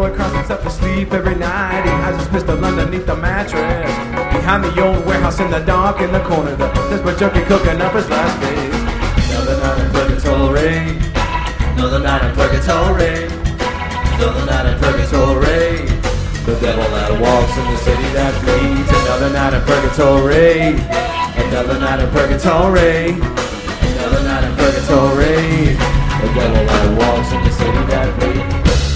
boy cries himself to sleep every night. He has his pistol underneath the mattress, behind the old warehouse in the dark in the corner. The desperate junkie cooking up his last days. Another night in purgatory. Another night in purgatory. Another night in purgatory. The devil that walks in the city that bleeds. Another night in purgatory. Another night in purgatory. Another night in purgatory. The devil that walks in the city that bleeds.